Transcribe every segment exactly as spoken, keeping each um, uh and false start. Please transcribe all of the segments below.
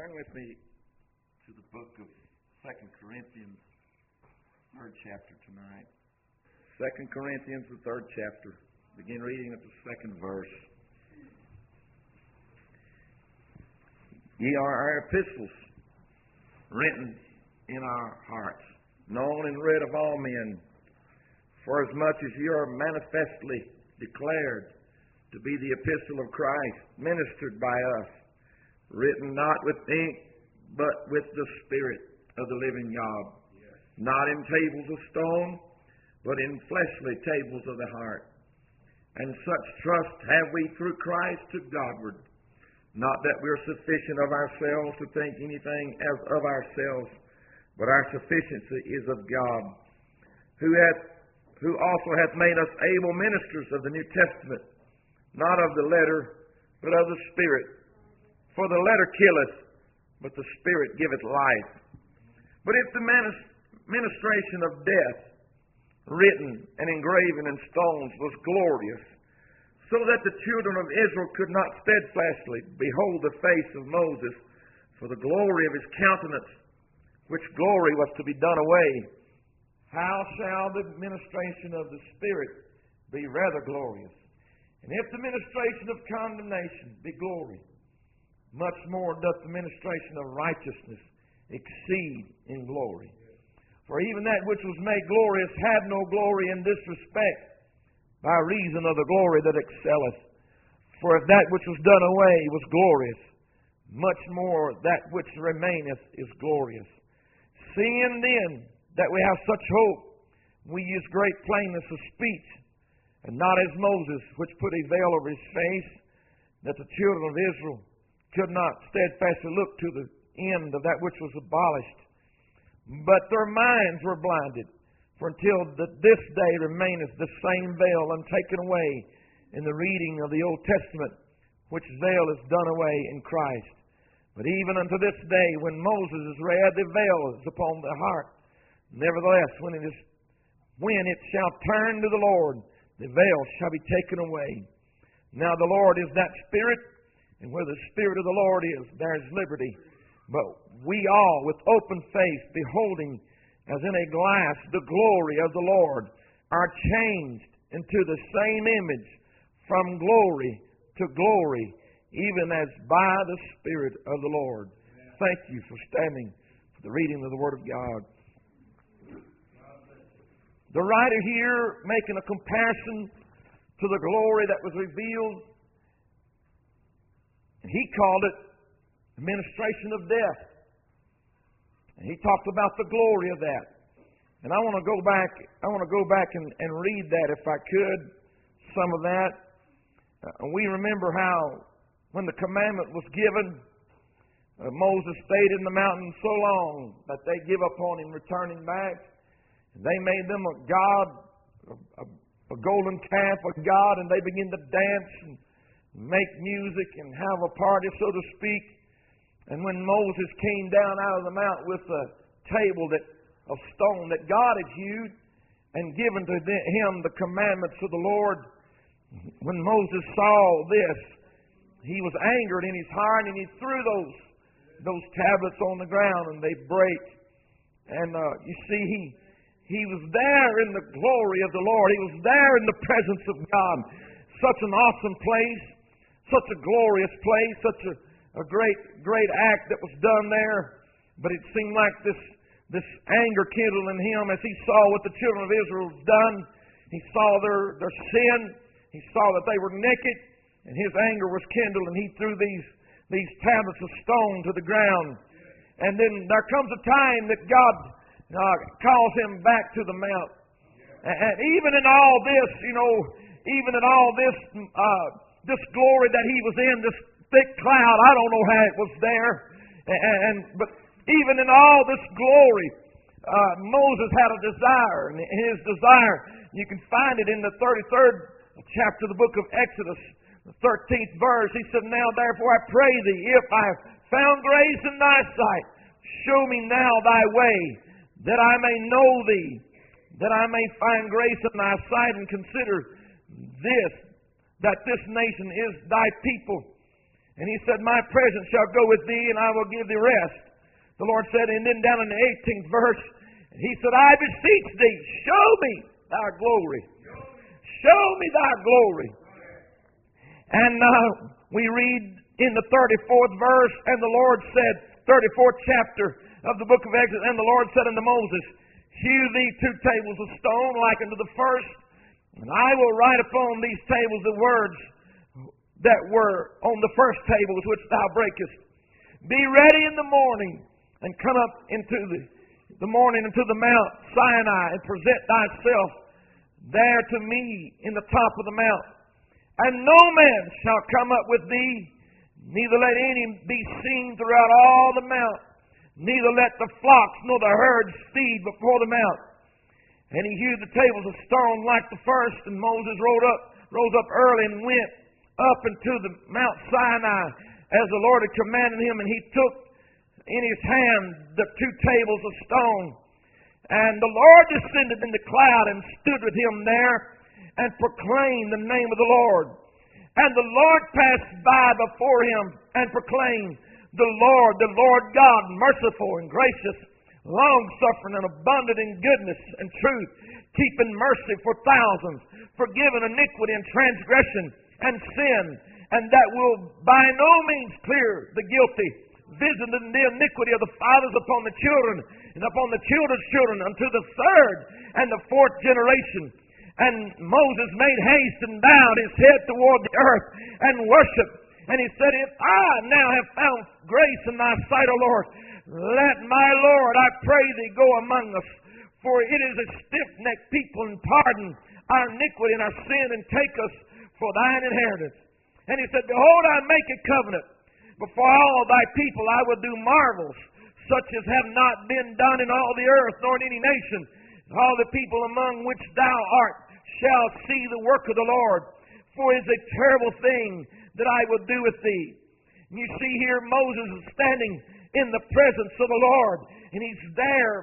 Turn with me to the book of Second Corinthians, third chapter tonight. Second Corinthians, the third chapter. Begin reading at the second verse. Ye are our epistles, written in our hearts, known and read of all men, for as much as ye are manifestly declared to be the epistle of Christ, ministered by us, written not with ink, but with the Spirit of the living God, yes. Not in tables of stone, but in fleshly tables of the heart. And such trust have we through Christ to Godward, not that we are sufficient of ourselves to think anything as of ourselves, but our sufficiency is of God, who hath, who also hath made us able ministers of the New Testament, not of the letter, but of the Spirit. For the letter killeth, but the Spirit giveth life. But if the ministration of death, written and engraven in stones, was glorious, so that the children of Israel could not steadfastly behold the face of Moses for the glory of his countenance, which glory was to be done away, how shall the ministration of the Spirit be rather glorious? And if the ministration of condemnation be glory, much more doth the ministration of righteousness exceed in glory. For even that which was made glorious had no glory in this respect, by reason of the glory that excelleth. For if that which was done away was glorious, much more that which remaineth is glorious. Seeing then that we have such hope, we use great plainness of speech, and not as Moses, which put a veil over his face, that the children of Israel could not steadfastly look to the end of that which was abolished. But their minds were blinded, for until the, this day remaineth the same veil untaken away in the reading of the Old Testament, which veil is done away in Christ. But even unto this day, when Moses is read, the veil is upon the heart. Nevertheless, when it is when it shall turn to the Lord, the veil shall be taken away. Now the Lord is that Spirit, and where the Spirit of the Lord is, there is liberty. But we all, with open face, beholding as in a glass the glory of the Lord, are changed into the same image from glory to glory, even as by the Spirit of the Lord. Amen. Thank you for standing for the reading of the Word of God. The writer here making a comparison to the glory that was revealed, he called it the ministration of death. And he talked about the glory of that. And I want to go back, I want to go back and, and read that if I could, some of that. Uh, we remember how when the commandment was given, uh, Moses stayed in the mountain so long that they give up on him returning back. And they made them a god, a, a, a golden calf, a god, and they began to dance and make music and have a party, so to speak. And when Moses came down out of the mount with a table that of stone that God had hewed and given to him the commandments of the Lord, when Moses saw this, he was angered in his heart, and he threw those those tablets on the ground, and they break. And uh, you see, he he was there in the glory of the Lord. He was there in the presence of God. Such an awesome place. Such a glorious place, such a, a great, great act that was done there. But it seemed like this, this anger kindled in him as he saw what the children of Israel had done. He saw their, their sin. He saw that they were naked, and his anger was kindled, and he threw these, these tablets of stone to the ground. And then there comes a time that God uh, calls him back to the mount. And, and even in all this, you know, even in all this, uh, this glory that he was in, this thick cloud, I don't know how it was there. And, and but even in all this glory, uh, Moses had a desire, and his desire, you can find it in the thirty-third chapter of the book of Exodus, the thirteenth verse. He said, Now therefore I pray thee, if I have found grace in thy sight, show me now thy way, that I may know thee, that I may find grace in thy sight, and consider this, that this nation is thy people. And he said, my presence shall go with thee, and I will give thee rest. The Lord said, and then down in the eighteenth verse, he said, I beseech thee, show me thy glory. Show me thy glory. And uh, we read in the thirty-fourth verse, and the Lord said, thirty-fourth chapter of the book of Exodus, and the Lord said unto Moses, hew thee two tables of stone like unto the first, and I will write upon these tables the words that were on the first tables which thou breakest. Be ready in the morning, and come up into the, the morning into the Mount Sinai, and present thyself there to me in the top of the mount. And no man shall come up with thee, neither let any be seen throughout all the mount, neither let the flocks nor the herds feed before the mount. And he hewed the tables of stone like the first, and Moses rose up, rose up early and went up into the Mount Sinai as the Lord had commanded him, and he took in his hand the two tables of stone. And the Lord descended in the cloud and stood with him there and proclaimed the name of the Lord. And the Lord passed by before him and proclaimed, the Lord, the Lord God, merciful and gracious, long-suffering and abundant in goodness and truth, keeping mercy for thousands, forgiving iniquity and transgression and sin, and that will by no means clear the guilty, visiting the iniquity of the fathers upon the children, and upon the children's children, unto the third and the fourth generation. And Moses made haste and bowed his head toward the earth and worshiped. And he said, if I now have found grace in thy sight, O Lord, let my Lord, I pray thee, go among us. For it is a stiff-necked people, and pardon our iniquity and our sin, and take us for thine inheritance. And he said, behold, I make a covenant. Before all thy people I will do marvels, such as have not been done in all the earth, nor in any nation. All the people among which thou art shall see the work of the Lord. For it is a terrible thing that I will do with thee. And you see here Moses is standing in the presence of the Lord, and he's there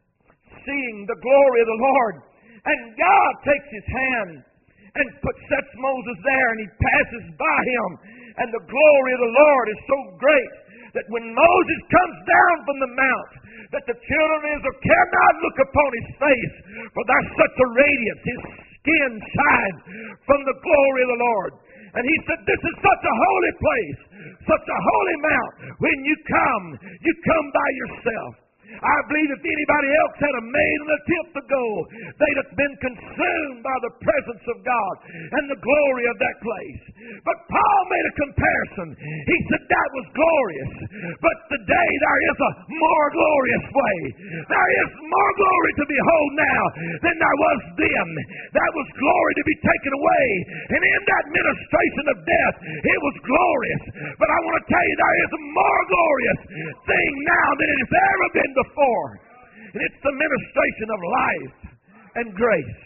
seeing the glory of the Lord. And God takes his hand and put, sets Moses there, and he passes by him. And the glory of the Lord is so great that when Moses comes down from the mount, that the children of Israel cannot look upon his face, for there's such a radiance. His skin shines from the glory of the Lord. And he said, this is such a holy place, such a holy mount. When you come, you come by yourself. I believe if anybody else had made an attempt to go, they'd have been consumed by the presence of God and the glory of that place. But Paul made a comparison. He said that was glorious. But today there is a more glorious way. There is more glory to behold now than there was then. That was glory to be taken away. And in that ministration of death, it was glorious. But I want to tell you, there is a more glorious thing now than it has ever been before. And it's the ministration of life and grace.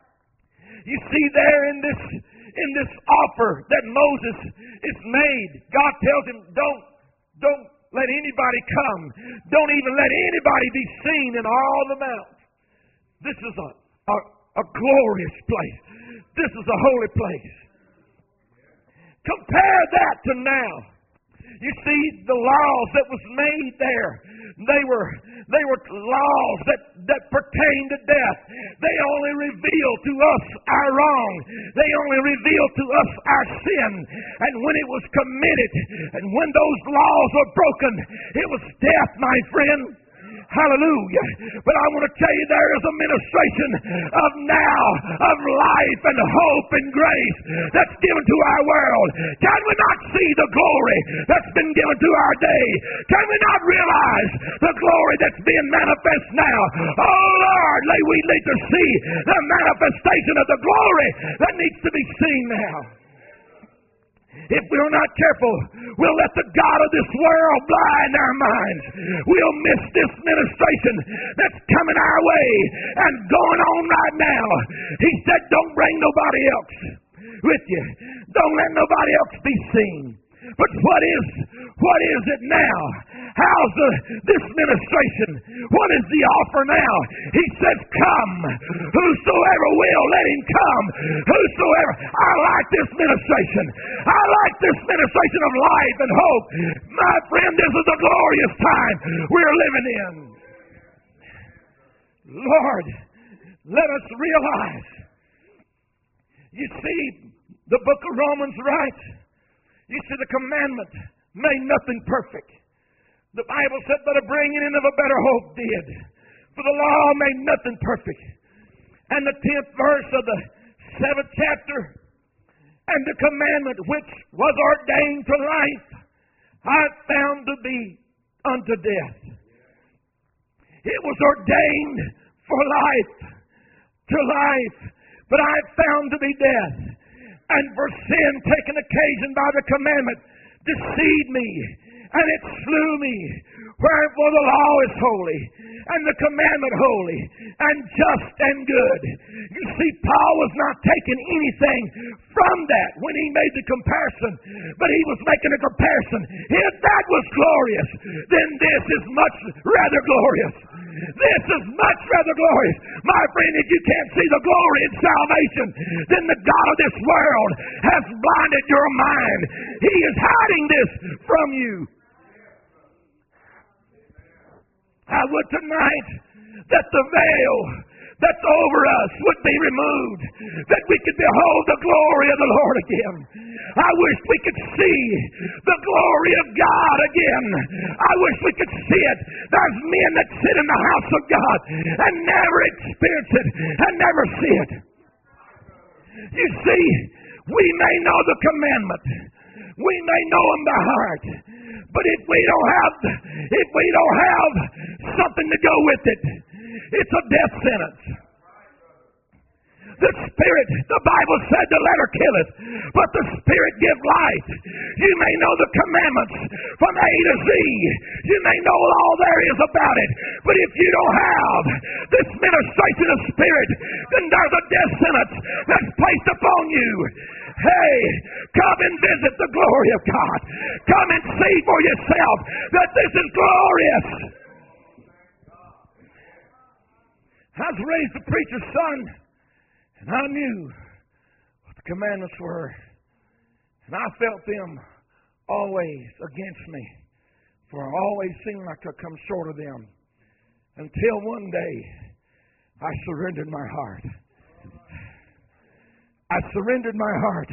You see there in this in this offer that Moses is made, God tells him, don't don't let anybody come. Don't even let anybody be seen in all the mountains. This is a, a, a glorious place. This is a holy place. Compare that to now. You see, the laws that was made there, they were they were laws that, that pertain to death. They only reveal to us our wrong. They only reveal to us our sin. And when it was committed, and when those laws were broken, it was death, my friend. Hallelujah. But I want to tell you, there is a ministration of now, of life and hope and grace that's given to our world. Can we not see the glory that's been given to our day? Can we not realize the glory that's being manifest now? Oh Lord, we need to see the manifestation of the glory that needs to be seen now. If we're not careful, we'll let the God of this world blind our minds. We'll miss this ministration that's coming our way and going on right now. He said, don't bring nobody else with you. Don't let nobody else be seen. But what is What is it now? How's the, this ministration? What is the offer now? He says, come. Whosoever will, let him come. Whosoever. I like this ministration. I like this ministration of life and hope. My friend, this is a glorious time we're living in. Lord, let us realize. You see, the book of Romans writes, you see, the commandment made nothing perfect. The Bible said that a bringing in of a better hope did. For the law made nothing perfect. And the tenth verse of the seventh chapter, and the commandment which was ordained to life, I found to be unto death. It was ordained for life, to life, but I found to be death. And for sin taken occasion by the commandment, deceived me, and it slew me. Wherefore the law is holy, and the commandment holy, and just and good. You see, Paul was not taking anything from that when he made the comparison, but he was making a comparison. If that was glorious, then this is much rather glorious. This is much rather glorious. My friend, if you can't see the glory in salvation, then the God of this world has blinded your mind. He is hiding this from you. I would tonight that the veil that's over us would be removed, that we could behold the glory of the Lord again. I wish we could see the glory of God again. I wish we could see it. There's men that sit in the house of God and never experience it and never see it. You see, we may know the commandment. We may know them by heart. But if we don't have, if we don't have something to go with it, it's a death sentence. The Spirit, the Bible said the letter killeth, but the Spirit gives life. You may know the commandments from A to Z. You may know all there is about it. But if you don't have this ministration of Spirit, then there's a death sentence that's placed upon you. Hey, come and visit the glory of God. Come and see for yourself that this is glorious. I was raised a preacher's son, and I knew what the commandments were. And I felt them always against me, for I always seemed like I come short of them. Until one day, I surrendered my heart. I surrendered my heart.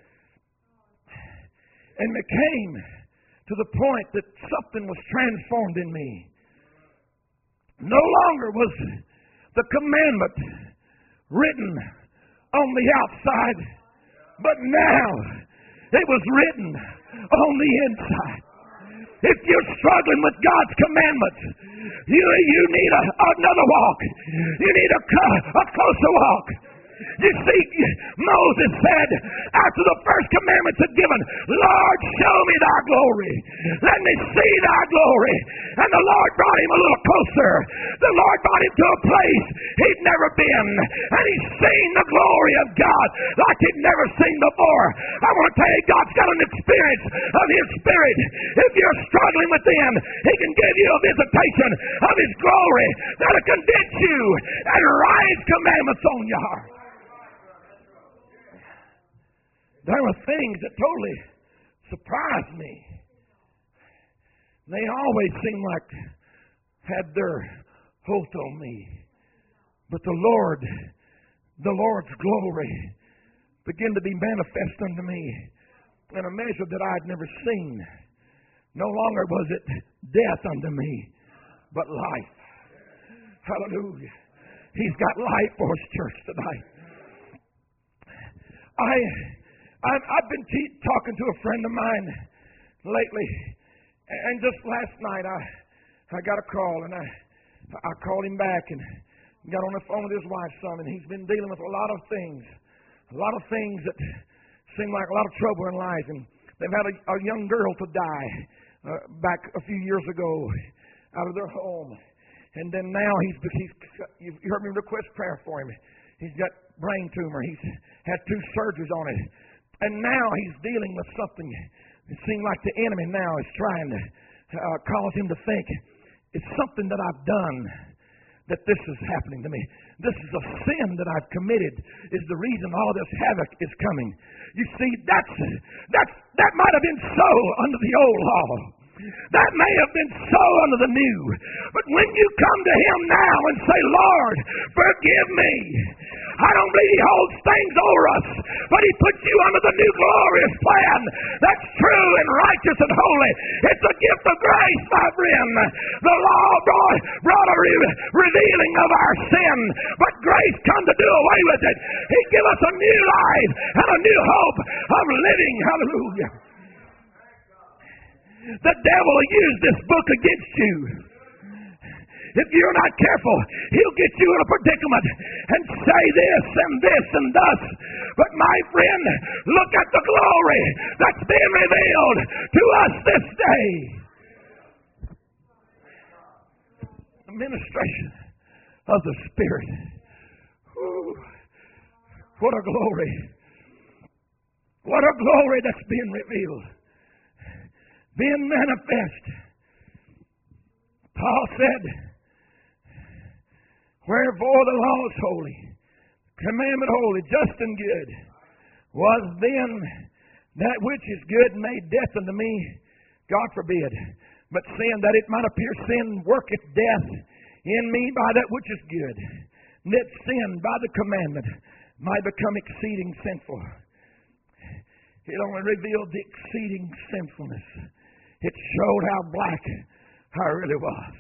And it came to the point that something was transformed in me. No longer was the commandment written on the outside, but now it was written on the inside. If you're struggling with God's commandments, you, you need a, another walk. You need a, a closer walk. You see, Moses said, after the first commandments had given, Lord, show me thy glory. Let me see thy glory. And the Lord brought him a little closer. The Lord brought him to a place he'd never been. And he's seen the glory of God like he'd never seen before. I want to tell you, God's got an experience of His Spirit. If you're struggling with Him, He can give you a visitation of His glory that'll convince you and write His commandments on your heart. There were things that totally surprised me. They always seemed like had their hold on me. But the Lord, the Lord's glory began to be manifest unto me in a measure that I had never seen. No longer was it death unto me, but life. Hallelujah. He's got life for His church tonight. I... I've, I've been te- talking to a friend of mine lately, and just last night I I got a call, and I I called him back and got on the phone with his wife, son, and he's been dealing with a lot of things, a lot of things that seem like a lot of trouble in life, and they've had a, a young girl to die uh, back a few years ago out of their home, and then now he's he's you heard me request prayer for him. He's got brain tumor. He's had two surgeries on it. And now he's dealing with something It seems like the enemy now is trying to uh, cause him to think it's something that I've done that this is happening to me. This is a sin that I've committed is the reason all this havoc is coming. You see, that's, that's, that might have been so under the old law. That may have been so under the new. But when you come to Him now and say, Lord, forgive me. I don't believe He holds things over us, but He puts you under the new glorious plan that's true and righteous and holy. It's a gift of grace, my friend. The law brought, brought a re- revealing of our sin, but grace come to do away with it. He give us a new life and a new hope of living. Hallelujah. The devil will use this book against you. If you're not careful, he'll get you in a predicament and say this and this and thus. But my friend, look at the glory that's being revealed to us this day. The ministration of the Spirit. Ooh, what a glory. What a glory that's being revealed. Being manifest. Paul said, wherefore the law is holy, commandment holy, just and good, was then that which is good made death unto me, God forbid. But sin, that it might appear sin worketh death in me by that which is good, that sin by the commandment might become exceeding sinful. It only revealed the exceeding sinfulness. It showed how black I really was.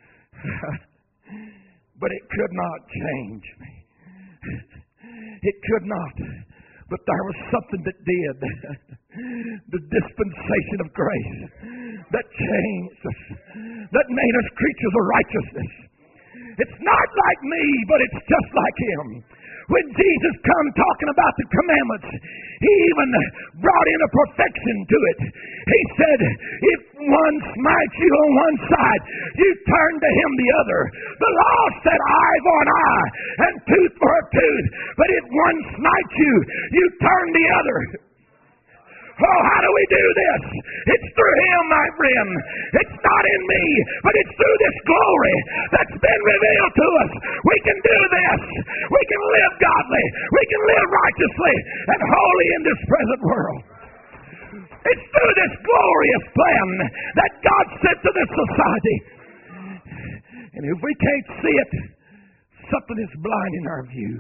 But it could not change me. It could not. But there was something that did. The dispensation of grace that changed us, that made us creatures of righteousness. It's not like me, but it's just like Him. When Jesus come talking about the commandments, He even brought in a perfection to it. He said, if one smites you on one side, you turn to him the other. The law said eye for an eye and tooth for a tooth. But if one smites you, you turn the other. Oh, how do we do this? It's through Him, my friend. It's not in me, but it's through this glory that's been revealed to us. We can do this. We can live godly. We can live righteously and holy in this present world. It's through this glorious plan that God sent to this society. And if we can't see it, something is blinding our view.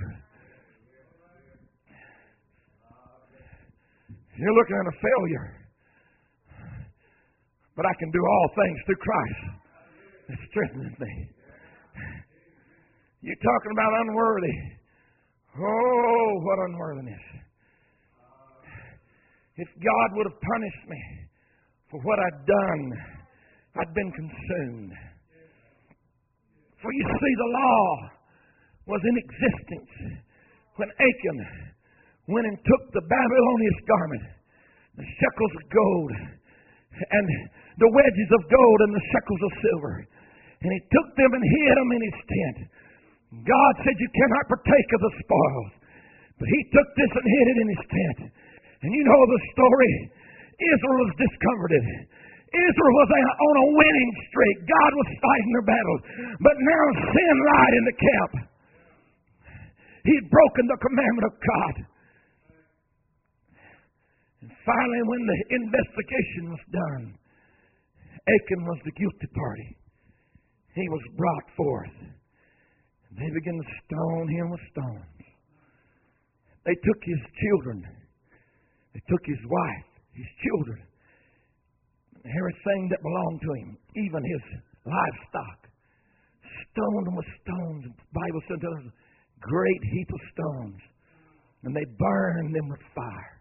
You're looking at a failure. But I can do all things through Christ that strengthens me. You're talking about unworthy. Oh, what unworthiness. If God would have punished me for what I'd done, I'd been consumed. For you see, the law was in existence when Achan went and took the Babylonian garment, the shekels of gold, and the wedges of gold and the shekels of silver. And he took them and hid them in his tent. God said, you cannot partake of the spoils. But he took this and hid it in his tent. And you know the story. Israel was discomforted. Israel was on a winning streak. God was fighting their battles. But now sin lied in the camp. He had broken the commandment of God. And finally, when the investigation was done, Achan was the guilty party. He was brought forth. They began to stone him with stones. They took his children. They took his wife, his children, everything that belonged to him, even his livestock. Stoned them with stones. The Bible said there was a great heap of stones. And they burned them with fire.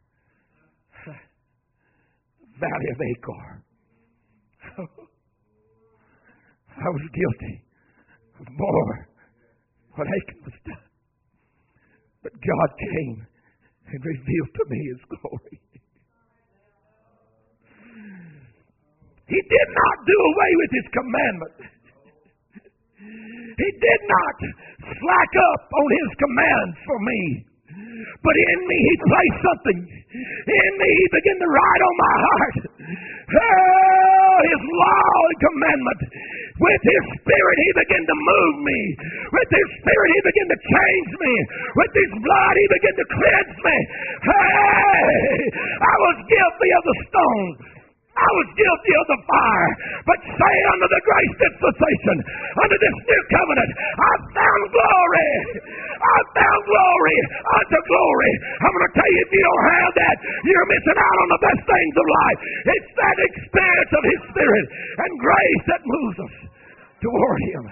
Valley of Achor. I was guilty of more what Achan was done. But God came and revealed to me His glory. He did not do away with His commandment. He did not slack up on His commands for me. But in me He placed something. In me He began to write on my heart Oh, His law and commandment. With His Spirit He began to move me. With His Spirit He began to change me. With His blood He began to cleanse me. Hey, I was guilty of the stone. I was guilty of the fire. But say under the grace dispensation, under this new covenant, I found glory. I found glory unto glory. I'm going to tell you, if you don't have that, you're missing out on the best things of life. It's that experience of His Spirit and grace that moves us toward Him.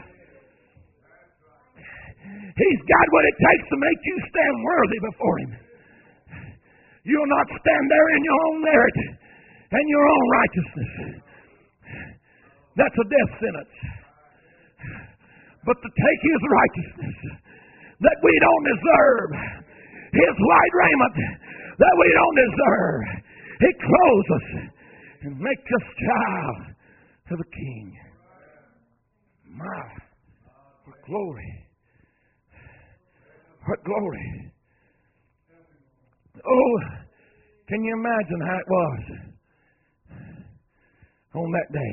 He's got what it takes to make you stand worthy before Him. You'll not stand there in your own merit and your own righteousness. That's a death sentence. But to take His righteousness that we don't deserve, His white raiment that we don't deserve, He clothes us and makes us child of the King. My, what glory. What glory. Oh, can you imagine how it was on that day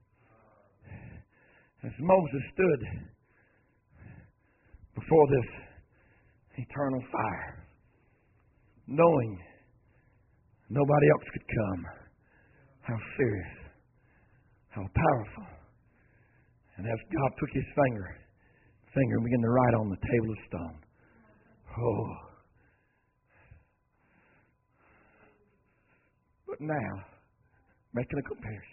as Moses stood before this eternal fire, knowing nobody else could come? How serious, how powerful. And as God took His finger, finger and began to write on the table of stone. Oh. But now, making a comparison.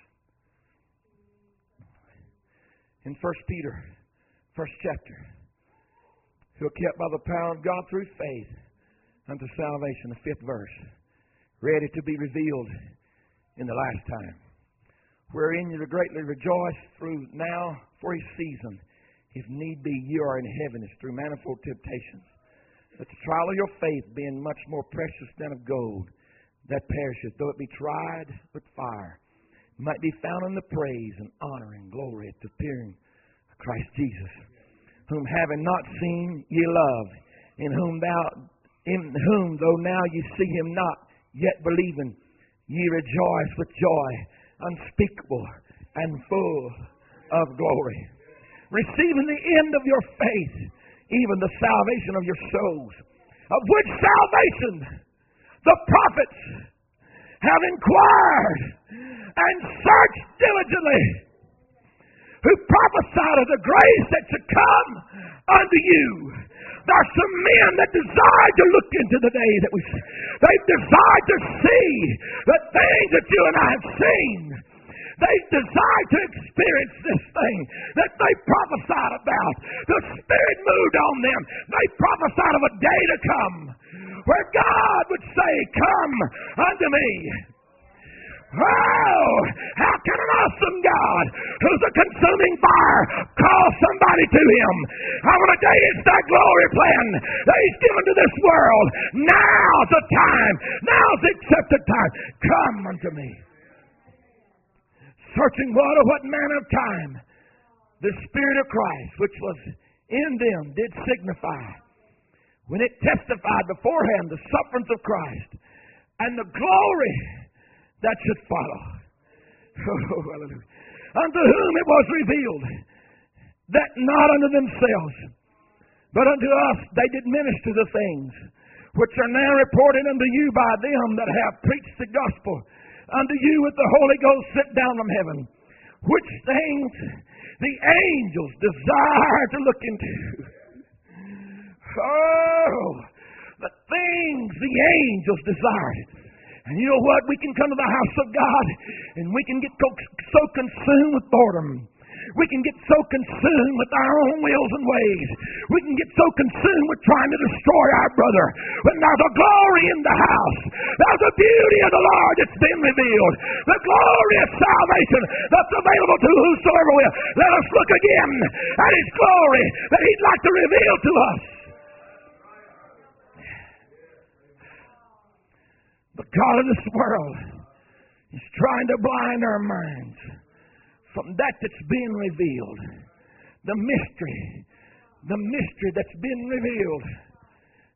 In First Peter, first chapter, who are kept by the power of God through faith unto salvation, the fifth verse, ready to be revealed in the last time, wherein you greatly rejoice through now for a season, if need be, you are in heaviness through manifold temptations, that the trial of your faith, being much more precious than of gold, that perisheth, though it be tried with fire, might be found in the praise and honor and glory at the appearing of Christ Jesus, whom having not seen ye love, in whom thou in whom though now ye see Him not, yet believing, ye rejoice with joy unspeakable and full of glory, receiving the end of your faith, even the salvation of your souls, of which salvation the prophets have inquired and searched diligently, who prophesied of the grace that should come unto you. There are some men that desire to look into the day that we see. They desire to see the things that you and I have seen. They desire to experience this thing that they prophesied about. The Spirit moved on them. They prophesied of a day to come where God would say, come unto me. Oh, how can an awesome God, who's a consuming fire, call somebody to Him? I want to tell you, it's that glory plan that He's given to this world. Now's the time. Now's the accepted time. Come unto me. Searching what or what manner of time the Spirit of Christ, which was in them, did signify, when it testified beforehand the sufferings of Christ and the glory that should follow. Oh, hallelujah. Unto whom it was revealed that not unto themselves, but unto us they did minister the things which are now reported unto you by them that have preached the gospel unto you with the Holy Ghost sent down from heaven, which things the angels desire to look into. Oh, the things the angels desired. And you know what? We can come to the house of God and we can get so consumed with boredom. We can get so consumed with our own wills and ways. We can get so consumed with trying to destroy our brother. When there's a glory in the house, there's a beauty of the Lord that's been revealed. The glory of salvation that's available to whosoever will. Let us look again at His glory that He'd like to reveal to us. The God of this world is trying to blind our minds from that that's being revealed. The mystery. The mystery that's been revealed.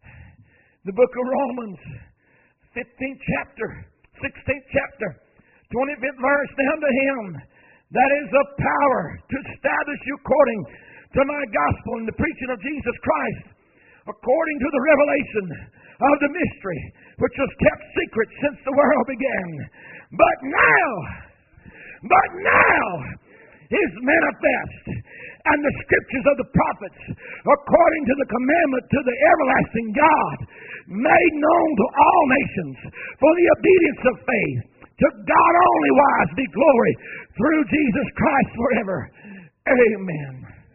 The book of Romans, fifteenth chapter, sixteenth chapter, twenty-fifth verse, now to him that is the power to establish you according to my gospel and the preaching of Jesus Christ, according to the revelation of the mystery which was kept secret since the world began. But now, but now is manifest, and the scriptures of the prophets, according to the commandment to the everlasting God, made known to all nations for the obedience of faith. To God only wise be glory through Jesus Christ forever. Amen.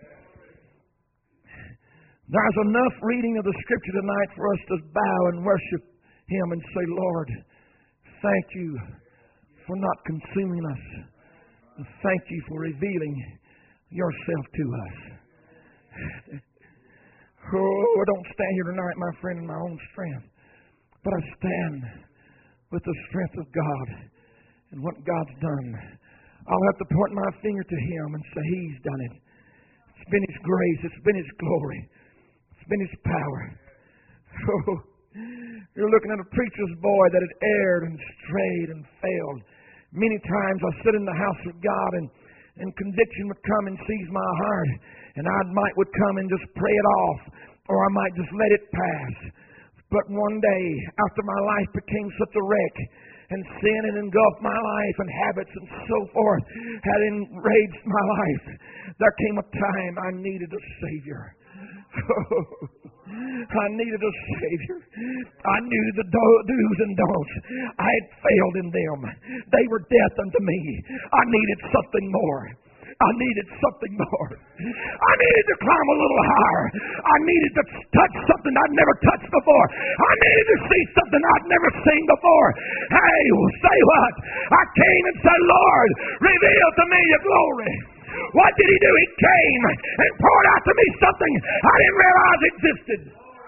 There's enough reading of the Scripture tonight for us to bow and worship Him and say, Lord, thank you for not consuming us. Thank you for revealing yourself to us. Oh, I don't stand here tonight, my friend, in my own strength, but I stand with the strength of God and what God's done. I'll have to point my finger to Him and say, He's done it. It's been His grace. It's been His glory. It's been His power. Oh, you're looking at a preacher's boy that had erred and strayed and failed. Many times I sit in the house of God and, and conviction would come and seize my heart, and I might would come and just pray it off, or I might just let it pass. But one day, after my life became such a wreck, and sin had engulfed my life, and habits and so forth had enraged my life, there came a time I needed a Savior. I needed a Savior. I knew the do- do's and don'ts. I had failed in them. They were death unto me. I needed something more. I needed something more. I needed to climb a little higher. I needed to touch something I'd never touched before. I needed to see something I'd never seen before. Hey, say what? I came and said, Lord, reveal to me your glory. What did He do? He came and poured out to me something I didn't realize existed.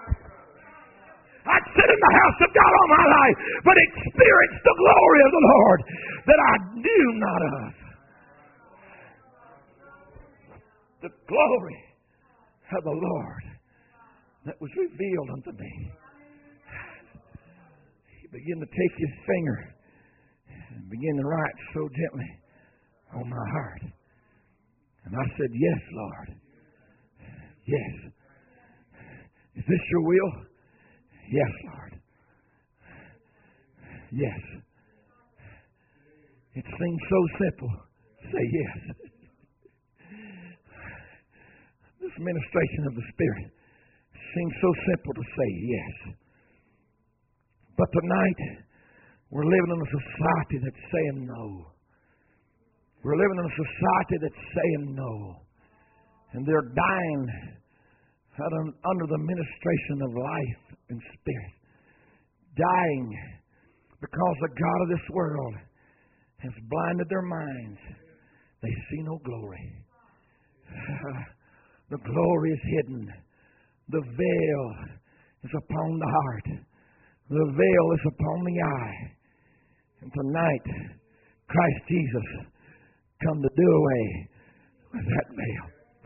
I'd sit in the house of God all my life, but experienced the glory of the Lord that I knew not of. The glory of the Lord that was revealed unto me. He began to take His finger and begin to write so gently on my heart. And I said, yes, Lord. Yes. Is this your will? Yes, Lord. Yes. It seems so simple. Say yes. This ministration of the Spirit seems so simple to say yes. But tonight, we're living in a society that's saying no. We're living in a society that's saying no. And they're dying under the ministration of life and spirit. Dying because the God of this world has blinded their minds. They see no glory. The glory is hidden. The veil is upon the heart. The veil is upon the eye. And tonight, Christ Jesus come to do away with that veil.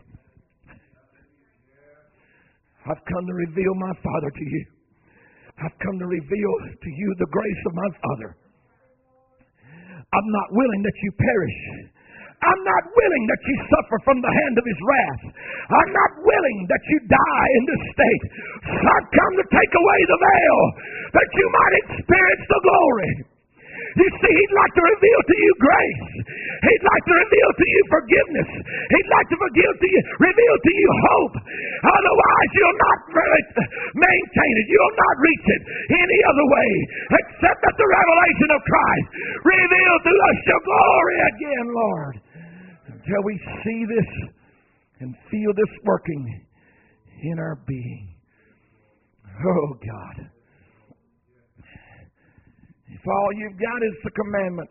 I've come to reveal my Father to you. I've come to reveal to you the grace of my Father. I'm not willing that you perish. I'm not willing that you suffer from the hand of His wrath. I'm not willing that you die in this state. So I've come to take away the veil that you might experience the glory. You see, He'd like to reveal to you grace. He'd like to reveal to you forgiveness. He'd like to reveal to you, reveal to you hope. Otherwise, you'll not maintain it. You'll not reach it any other way except that the revelation of Christ reveal to us your glory again, Lord. Until we see this and feel this working in our being. Oh, God. If all you've got is the commandment,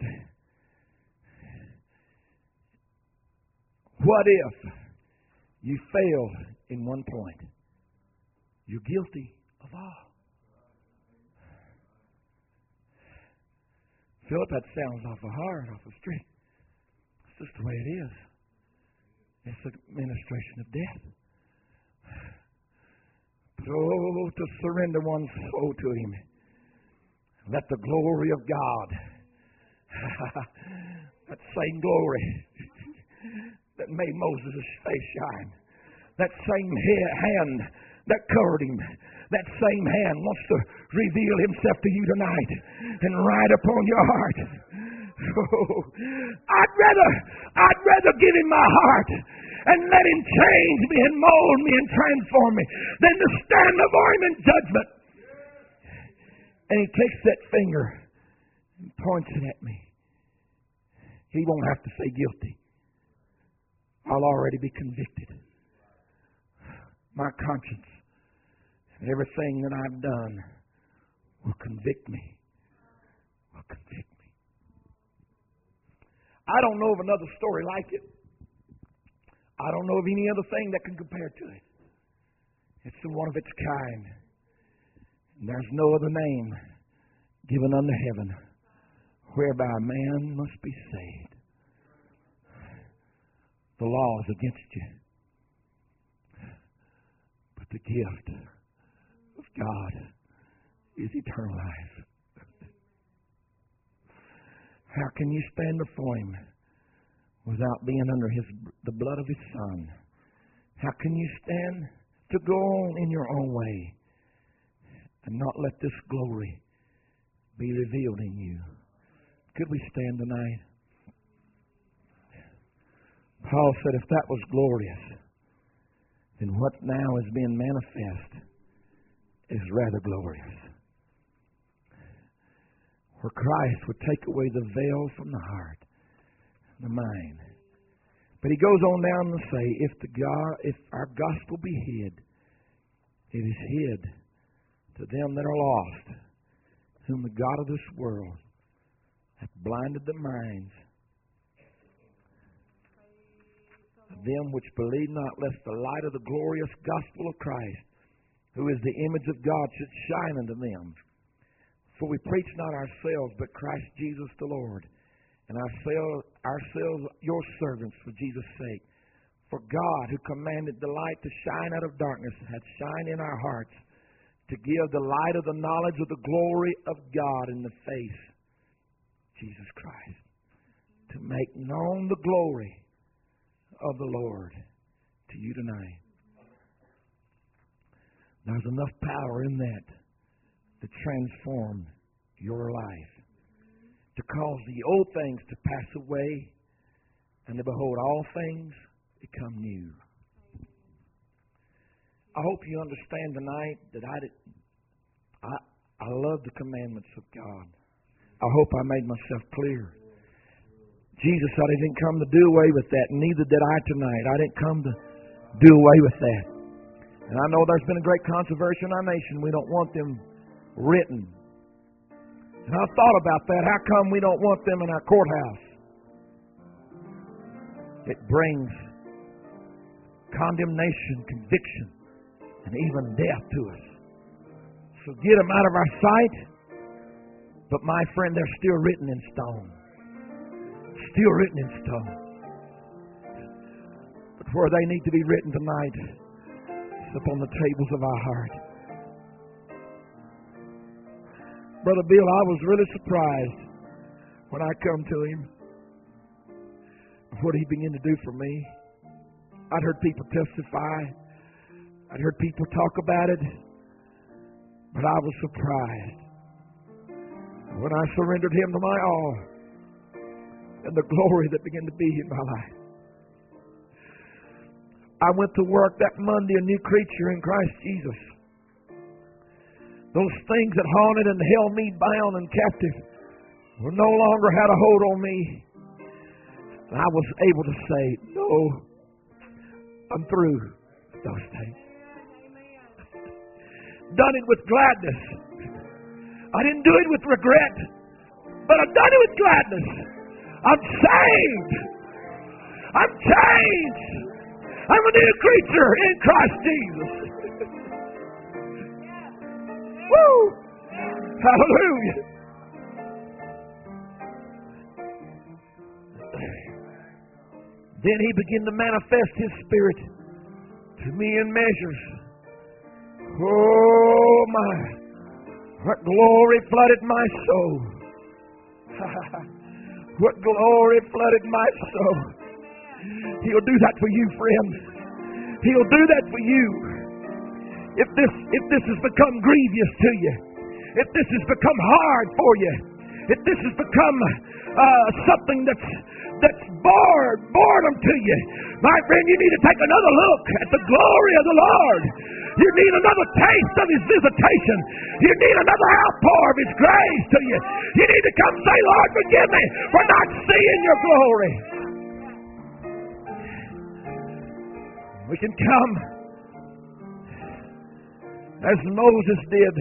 what if you fail in one point? You're guilty of all. Philip, that sounds awful hard, awful strict. It's just the way it is. It's the administration of death. But oh, to surrender one's soul to Him. Let the glory of God That same glory that made Moses' face shine, that same hand that covered him, that same hand wants to reveal himself to you tonight and ride upon your heart. Oh, I'd rather, I'd rather give him my heart and let him change me and mold me and transform me than to stand before him in judgment. And he takes that finger and points it at me. He won't have to say guilty. I'll already be convicted. My conscience and everything that I've done will convict me. Will convict me. I don't know of another story like it. I don't know of any other thing that can compare to it. It's the one of its kind. And there's no other name given under heaven whereby man must be saved. The law is against you. But the gift of God is eternal life. How can you stand before him without being under his the blood of his Son? How can you stand to go on in your own way and not let this glory be revealed in you? Could we stand tonight? Paul said if that was glorious, then what now is being manifest is rather glorious. For Christ would take away the veil from the heart, the mind. But he goes on down to say, if the God, if our gospel be hid, it is hid to them that are lost, whom the God of this world hath blinded the minds of them which believe not, lest the light of the glorious gospel of Christ, who is the image of God, should shine unto them. For we preach not ourselves, but Christ Jesus the Lord, and ourselves, ourselves your servants for Jesus' sake. For God, who commanded the light to shine out of darkness, hath shined in our hearts to give the light of the knowledge of the glory of God in the face of Jesus Christ, to make known the glory of the Lord to you tonight. There's enough power in that to transform your life, to cause the old things to pass away, and to behold all things become new. I hope you understand tonight that I, did, I, I love the commandments of God. I hope I made myself clear. Jesus said he didn't come to do away with that, and neither did I tonight. I didn't come to do away with that. And I know there's been a great controversy in our nation. We don't want them written. And I thought about that. How come we don't want them in our courthouse? It brings condemnation, conviction, and even death to us. So get them out of our sight. But my friend, they're still written in stone. Still written in stone. But where they need to be written tonight is upon the tables of our heart. Brother Bill, I was really surprised when I come to him of what he began to do for me. I'd heard people testify. I'd heard people talk about it. But I was surprised when I surrendered him to my all and the glory that began to be in my life. I went to work that Monday a new creature in Christ Jesus. Those things that haunted and held me bound and captive were no longer had a hold on me. And I was able to say, no, I'm through with those things. Done it with gladness. I didn't do it with regret, but I've done it with gladness. I'm saved. I'm changed. I'm a new creature in Christ Jesus. Woo! Hallelujah. Then he began to manifest his Spirit to me in measures. Oh my, what glory flooded my soul. What glory flooded my soul. He'll do that for you, friend. He'll do that for you. If this, if this has become grievous to you, if this has become hard for you, if this has become uh, something that's that's bored, boredom to you, my friend, you need to take another look at the glory of the Lord. You need another taste of His visitation. You need another outpour of His grace to you. You need to come say, Lord, forgive me for not seeing your glory. We can come as Moses did.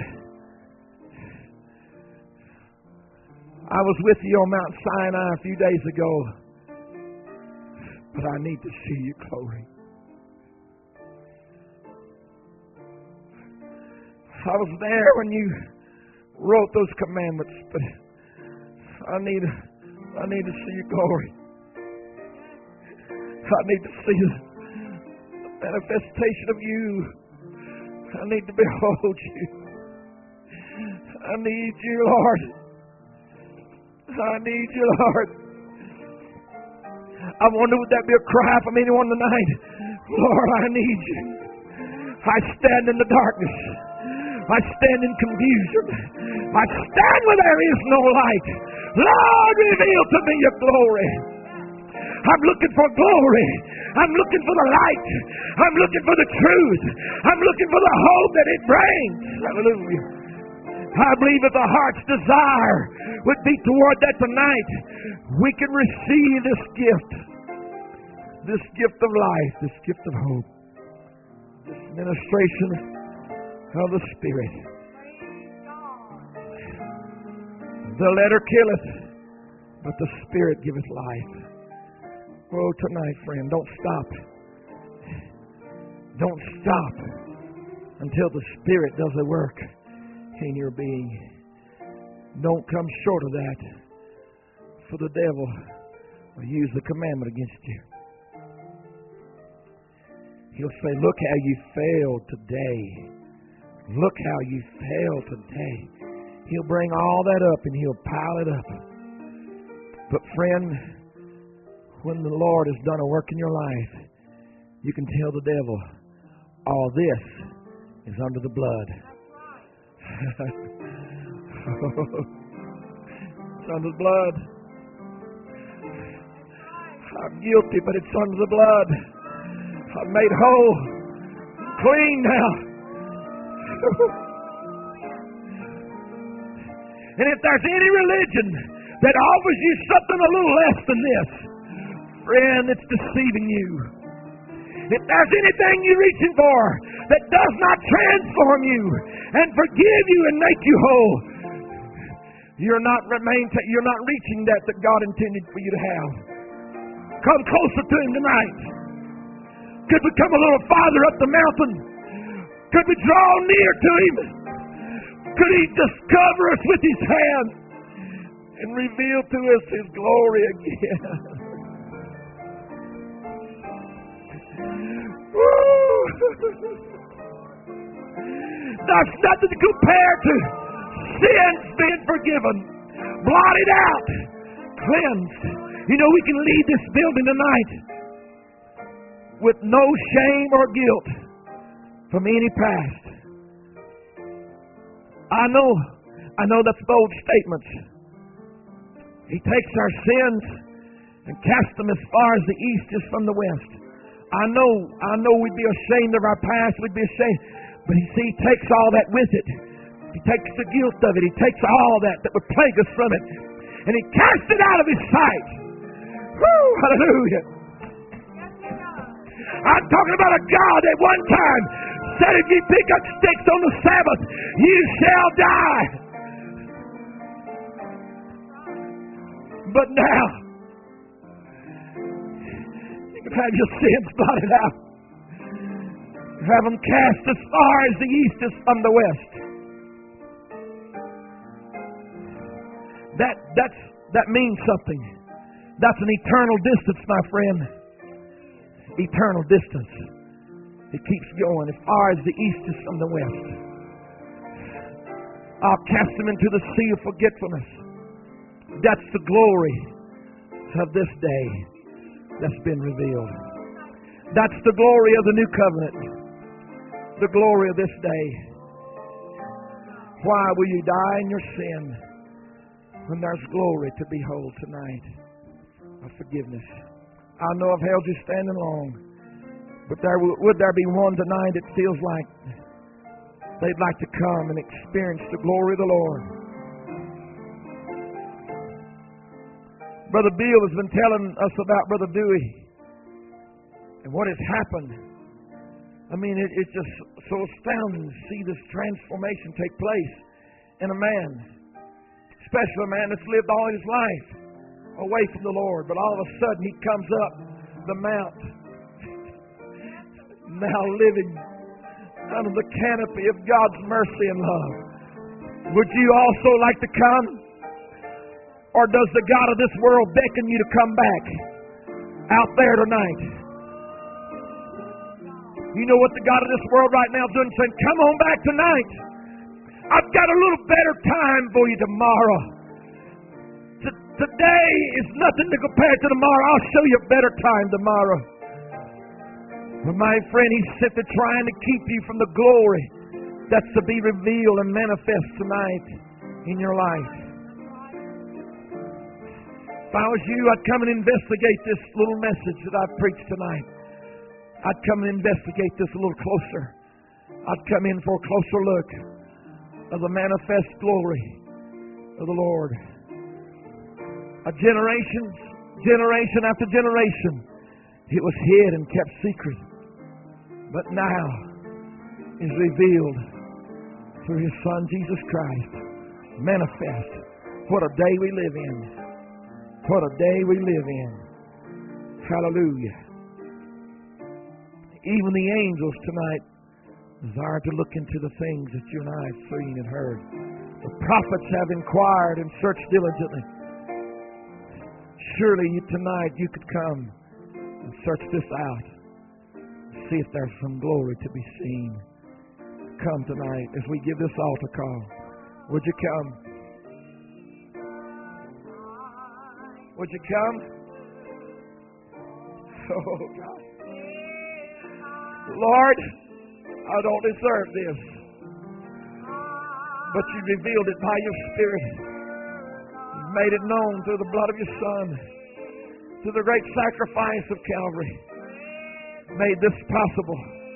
I was with you on Mount Sinai a few days ago, but I need to see your glory. I was there when you wrote those commandments, but I need, I need to see your glory. I need to see the manifestation of you. I need to behold you. I need you, Lord. I need you, Lord. I wonder, would that be a cry from anyone tonight? Lord, I need you. I stand in the darkness. I stand in confusion. I stand where there is no light. Lord, reveal to me your glory. I'm looking for glory. I'm looking for the light. I'm looking for the truth. I'm looking for the hope that it brings. Hallelujah. I believe if the heart's desire would be toward that tonight, we can receive this gift. This gift of life. This gift of hope. This ministration of the Spirit. The letter killeth, but the Spirit giveth life. Oh, tonight, friend, don't stop. Don't stop until the Spirit does the work in your being. Don't come short of that, for the devil will use the commandment against you. He'll say, look how you failed today. Look how you failed today. He'll bring all that up and he'll pile it up. But friend, when the Lord has done a work in your life, you can tell the devil, all this is under the blood. It's under the blood. I'm guilty, but it's under the blood. I'm made whole, clean now. And if there's any religion that offers you something a little less than this, friend, it's deceiving you. If there's anything you're reaching for that does not transform you and forgive you and make you whole, you're not remain you're not reaching that that God intended for you to have. Come closer to Him tonight. Could we come a little farther up the mountain? Could we draw near to Him? Could He just cover us with His hand and reveal to us His glory again? That's nothing to compare to sins being forgiven, blotted out, cleansed. You know, we can leave this building tonight with no shame or guilt from any past. I know, I know that's bold statements. He takes our sins and casts them as far as the east is from the west. I know, I know we'd be ashamed of our past, we'd be ashamed. But you see, He takes all that with it. He takes the guilt of it. He takes all that that would plague us from it. And He casts it out of His sight. Woo, hallelujah. I'm talking about a God that one time said, if you pick up sticks on the Sabbath, you shall die. But now, you can have your sins blotted out. Have them cast as far as the east is from the west. That that's that means something. That's an eternal distance, my friend. Eternal distance. It keeps going as far as the east is from the west. I'll cast them into the sea of forgetfulness. That's the glory of this day that's been revealed. That's the glory of the new covenant. The glory of this day. Why will you die in your sin when there's glory to behold tonight of forgiveness? I know I've held you standing long, but there would there be one tonight that feels like they'd like to come and experience the glory of the Lord. Brother Bill has been telling us about Brother Dewey and what has happened. I mean, it, it's just so astounding to see this transformation take place in a man, especially a man that's lived all his life away from the Lord, but all of a sudden he comes up the mount, now living under the canopy of God's mercy and love. Would you also like to come? Or does the God of this world beckon you to come back out there tonight? You know what the God of this world right now is doing? Saying, come on back tonight. I've got a little better time for you tomorrow. T- today is nothing to compare to tomorrow. I'll show you a better time tomorrow. But my friend, he's simply trying to keep you from the glory that's to be revealed and manifest tonight in your life. If I was you, I'd come and investigate this little message that I've preached tonight. I'd come and investigate this a little closer. I'd come in for a closer look of the manifest glory of the Lord. A generation, generation after generation, it was hid and kept secret, but now is revealed through His Son Jesus Christ. Manifest. What a day we live in. What a day we live in. Hallelujah. Even the angels tonight desire to look into the things that you and I have seen and heard. The prophets have inquired and searched diligently. Surely you, tonight you could come and search this out. See if there's some glory to be seen. Come tonight as we give this altar call. Would you come? Would you come? Oh, God. Lord, I don't deserve this, but you revealed it by your Spirit. You made it known through the blood of your Son, through the great sacrifice of Calvary. Made this possible.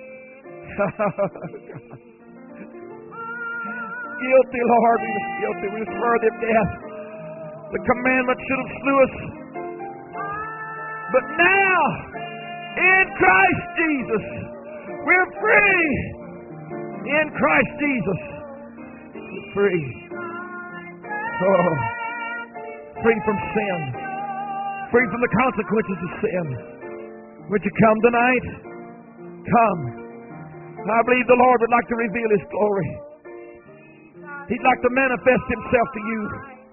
Guilty, Lord, we was guilty. We was worthy of death. The commandment should have slew us. But now, in Christ Jesus, we're free. In Christ Jesus, we're free. Oh, free from sin. Free from the consequences of sin. Would you come tonight? Come. I believe the Lord would like to reveal His glory. He'd like to manifest Himself to you.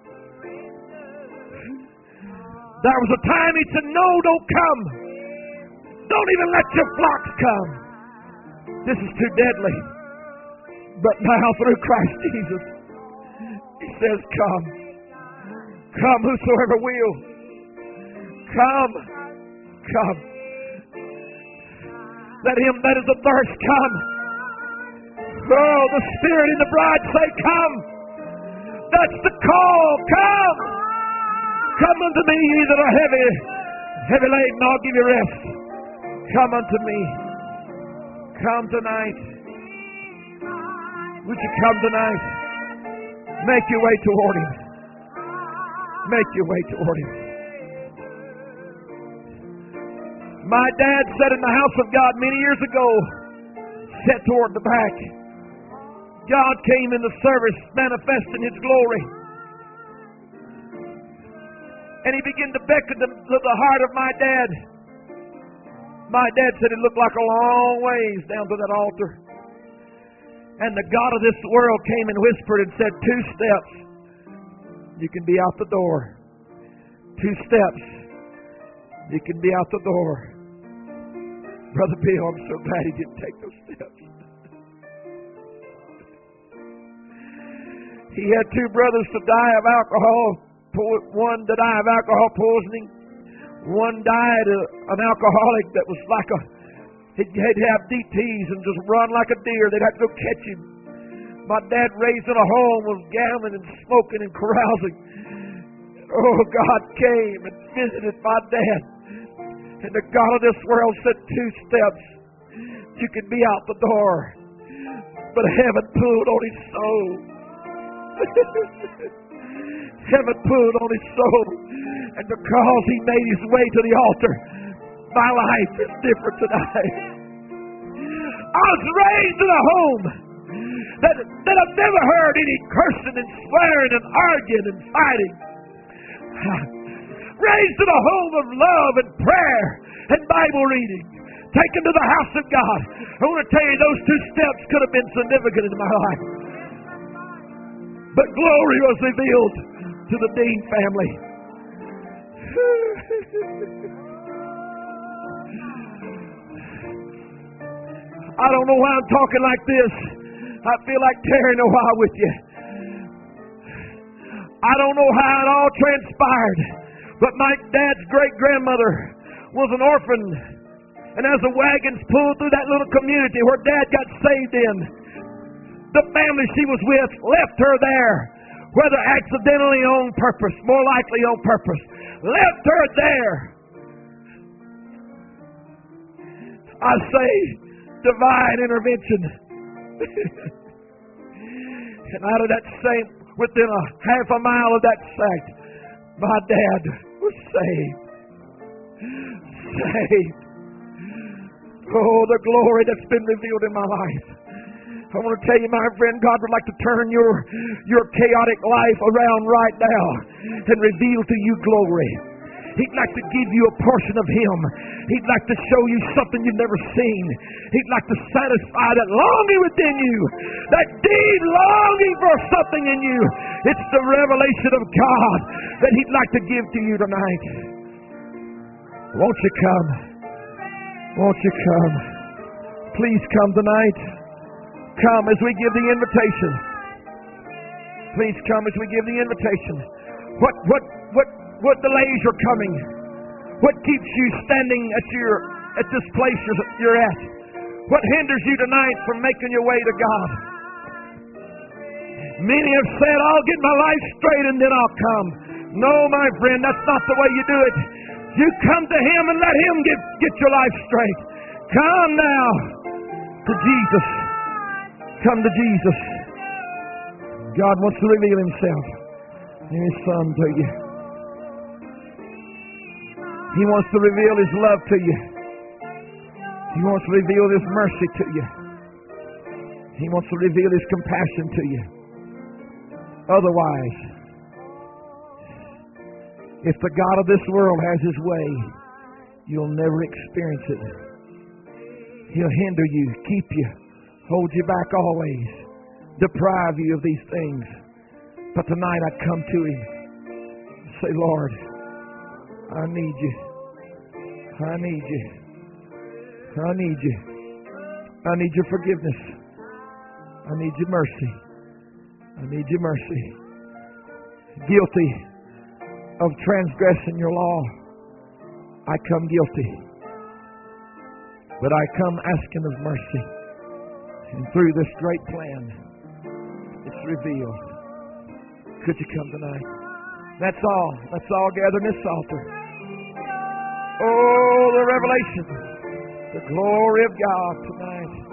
There was a time He said, no, don't come. Don't even let your flocks come. This is too deadly. But now through Christ Jesus, He says, come. Come whosoever will. Come. Come. Let him that is athirst come. Oh, the Spirit and the bride say, come. That's the call. Come. Come unto me, ye that are heavy, heavy laden, I'll give you rest. Come unto me. Come tonight. Would you come tonight? Make your way toward Him. Make your way toward Him. My dad sat in the house of God many years ago, sat toward the back. God came in the service manifesting His glory. And He began to beckon to the heart of my dad. My dad said it looked like a long ways down to that altar. And the God of this world came and whispered and said, two steps, you can be out the door. Two steps, you can be out the door. Brother Bill, I'm so glad he didn't take those steps. He had two brothers to die of alcohol, one to die of alcohol poisoning, One died, uh, an alcoholic that was like a, he'd, he'd have D Ts and just run like a deer. They'd have to go catch him. My dad, raised in a home, was gambling and smoking and carousing. Oh, God came and visited my dad. And the God of this world said, two steps, you could be out the door. But heaven pulled on his soul. Heaven pulled on his soul. And because he made his way to the altar, my life is different tonight. I was raised in a home that, that I've never heard any cursing and swearing and arguing and fighting. Raised in a home of love and prayer and Bible reading. Taken to the house of God. I want to tell you, those two steps could have been significant in my life. But glory was revealed to the Dean family. I don't know why I'm talking like this. I feel like tearing a while with you. I don't know how it all transpired, but my dad's great-grandmother was an orphan. And as the wagons pulled through that little community where Dad got saved in, the family she was with left her there, whether accidentally on purpose, more likely on purpose, left her there. I say, divine intervention. And out of that same, within a half a mile of that site, my dad was saved. Saved. Oh, the glory that's been revealed in my life. I want to tell you, my friend, God would like to turn your, your chaotic life around right now and reveal to you glory. He'd like to give you a portion of Him. He'd like to show you something you've never seen. He'd like to satisfy that longing within you, that deep longing for something in you. It's the revelation of God that He'd like to give to you tonight. Won't you come? Won't you come? Please come tonight. Come as we give the invitation. Please come as we give the invitation. What, what, what, what delays are coming? What keeps you standing at your, at this place you're, you're at? What hinders you tonight from making your way to God? Many have said, I'll get my life straight and then I'll come. No, my friend, that's not the way you do it. You come to Him and let Him get, get your life straight. Come now to Jesus. Come to Jesus. God wants to reveal Himself in His Son to you. He wants to reveal His love to you. He wants to reveal His mercy to you. He wants to reveal His compassion to you. Otherwise, if the God of this world has His way, you'll never experience it. He'll hinder you, keep you, hold you back always, deprive you of these things. But tonight I come to Him and say, Lord, I need you. I need you. I need you. I need your forgiveness. I need your mercy. I need your mercy. Guilty of transgressing your law. I come guilty. But I come asking of mercy. And through this great plan, it's revealed. Could you come tonight? That's all. That's all gathered in this altar. Oh, the revelation, the glory of God tonight.